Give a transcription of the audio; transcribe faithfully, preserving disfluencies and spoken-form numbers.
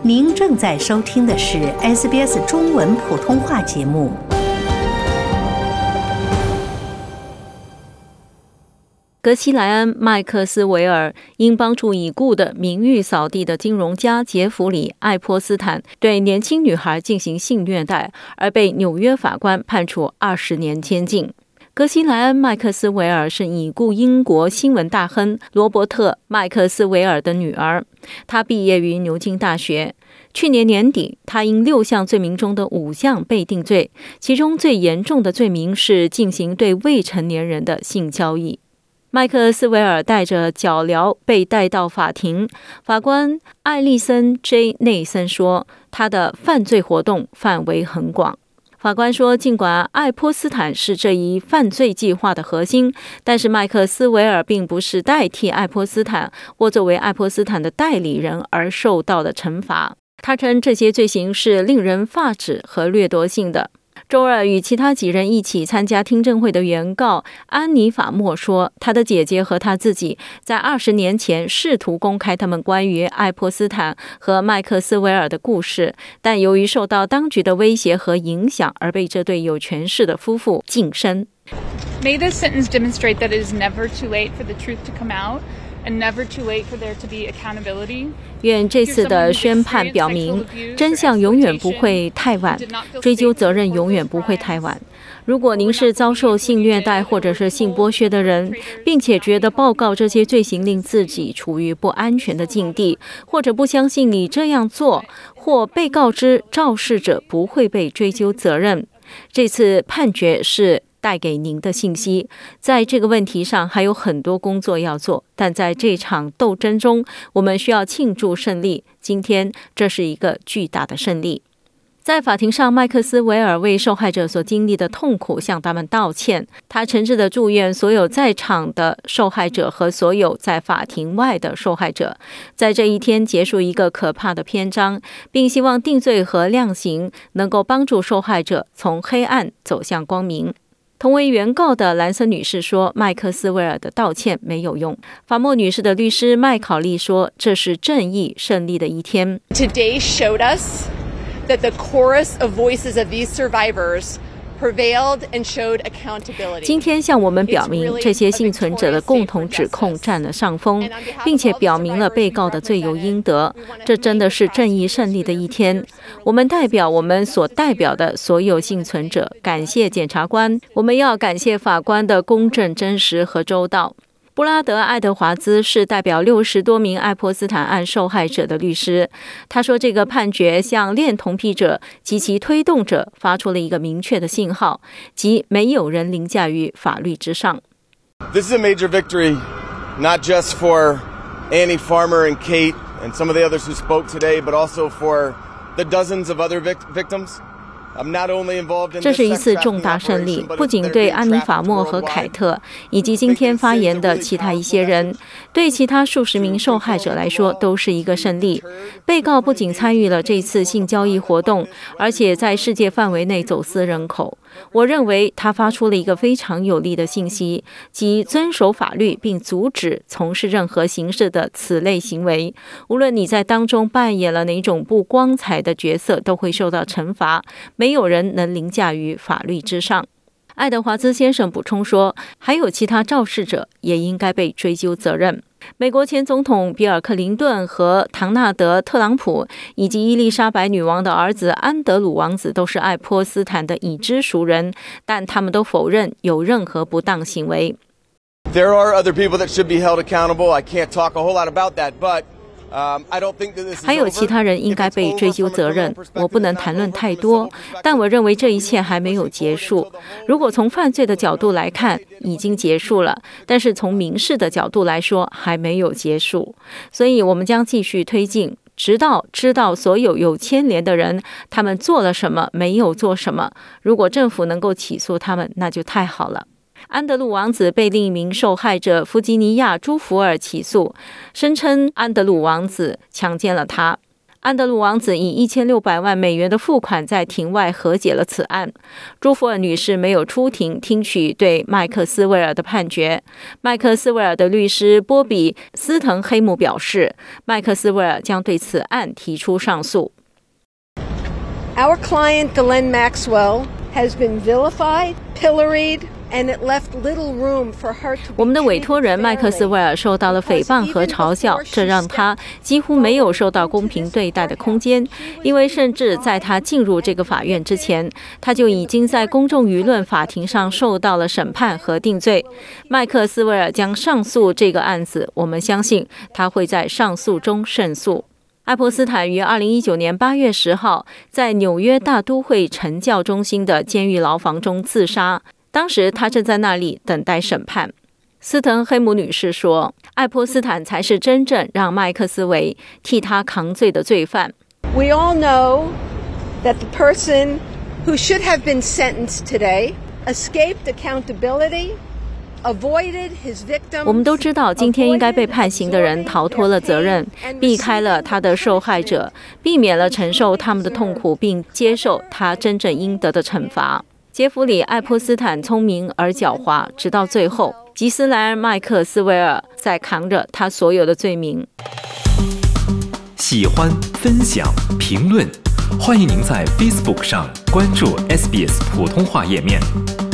您正在收听的是 S B S 中文普通话节目。 格西莱恩·麦克斯韦尔因帮助已故的名誉扫地的金融家杰弗里·爱泼斯坦对年轻女孩进行性虐待，而被纽约法官判处二十年监禁。格西莱恩·麦克斯韦尔是已故英国新闻大亨罗伯特·麦克斯韦尔的女儿，她毕业于牛津大学。去年年底，她因六项罪名中的五项被定罪，其中最严重的罪名是进行对未成年人的性交易。麦克斯韦尔带着脚镣被带到法庭，法官艾利森 J 内森说，他的犯罪活动范围很广。法官说，尽管爱泼斯坦是这一犯罪计划的核心，但是麦克斯韦尔并不是代替爱泼斯坦或作为爱泼斯坦的代理人而受到的惩罚。他称这些罪行是令人发指和掠夺性的。周二与其他几人一起参加听证会的原告安妮法莫说，她的姐姐和她自己在二十年前试图公开他们关于爱泼斯坦和麦克斯韦尔的故事，但由于受到当局的威胁和影响而被这对有权势的夫妇晋升。 May this sentence demonstrate that it is never too late for the truth to come out and never too late for there to be accountability. 愿这次的宣判表明，真相永远不会太晚，追究责任永远不会太晚。如果您是遭受性虐待或者是性剥削的人，并且觉得报告这些罪行令自己处于不安全的境地，或者不相信你这样做，或被告知肇事者不会被追究责任，这次判决是带给您的信息。在这个问题上还有很多工作要做，但在这场斗争中，我们需要庆祝胜利。今天这是一个巨大的胜利。在法庭上，麦克斯韦尔为受害者所经历的痛苦向他们道歉。他诚挚地祝愿所有在场的受害者和所有在法庭外的受害者，在这一天结束一个可怕的篇章，并希望定罪和量刑能够帮助受害者从黑暗走向光明。同为原告的兰森女士说，麦克斯韦尔的道歉没有用。法莫女士的律师麦考利说，这是正义胜利的一天。 Today showed us that the chorus of voices of these survivors prevailed and showed accountability. 今天向我们表明，这些幸存者的共同指控占了上风，并且表明了被告的罪有应得。这真的是正义胜利的一天。我们代表我们所代表的所有幸存者，感谢检察官，我们要感谢法官的公正、真实和周到。布拉德·爱德华兹是代表六十多名爱泼斯坦案受害者的律师。他说，这个判决向恋童癖者及其推动者发出了一个明确的信号，即没有人凌驾于法律之上。 This is a major victory, not just for Annie Farmer and Kate and some of the others who spoke today, but also for the dozens of other victims. 这是一次重大胜利，不仅对安妮·法莫和凯特以及今天发言的其他一些人，对其他数十名受害者来说都是一个胜利。被告不仅参与了这次性交易活动，而且在世界范围内走私人口。我认为他发出了一个非常有力的信息，即遵守法律并阻止从事任何形式的此类行为。无论你在当中扮演了哪种不光彩的角色，都会受到惩罚。没有人能凌驾于法律之上。爱德华兹先生补充说，还有其他肇事者也应该被追究责任。美国前总统比尔·克林顿和唐纳德·特朗普以及伊丽莎白女王的儿子安德鲁王子都是爱泼斯坦的已知熟人，但他们都否认有任何不当行为。 There are other people that should be held accountable. I can't talk a whole lot about that, but 还有其他人应该被追究责任，我不能谈论太多，但我认为这一切还没有结束。如果从犯罪的角度来看，已经结束了，但是从民事的角度来说，还没有结束。所以我们将继续推进，直到知道所有有牵连的人，他们做了什么，没有做什么。如果政府能够起诉他们，那就太好了。安德鲁王子被另一名受害者弗吉尼亚·朱福尔起诉，声称安德鲁王子强奸了他。 安德鲁王子以一千六百万美元的付款在庭外和解了此案。朱福尔女士没有出庭听取对麦克斯韦尔的判决。麦克斯韦尔的律师波比·斯滕黑姆表示，麦克斯韦尔将对此案提出上诉。 Our client Ghislaine Maxwell has been vilified, pilloried, and it left little room for her to be 我们的委托人麦克斯韦尔受到了诽谤和嘲笑，这让他几乎没有受到公平对待的空间，因为甚至在他进入这个法院之前，他就已经在公众舆论法庭上受到了审判和定罪。麦克斯韦尔将上诉这个案子，我们相信他会在上诉中胜诉。爱泼斯坦于二零一九年八月十号在纽约大都会惩教中心的监狱牢房中自杀，当时他正在那里等待审判。斯滕黑姆女士说，爱泼斯坦才是真正让麦克斯韦替他扛罪的罪犯。 We all know that the person who should have been sentenced today escaped accountability. 我们都知道，今天应该被判刑的人逃脱了责任，避开了他的受害者，避免了承受他们的痛苦，并接受他真正应得的惩罚。杰弗里·爱泼斯坦聪明而狡猾，直到最后，吉斯莱恩·麦克斯韦尔在扛着他所有的罪名。 喜欢、分享、评论，欢迎您在 Facebook 上关注 S B S 普通话页面。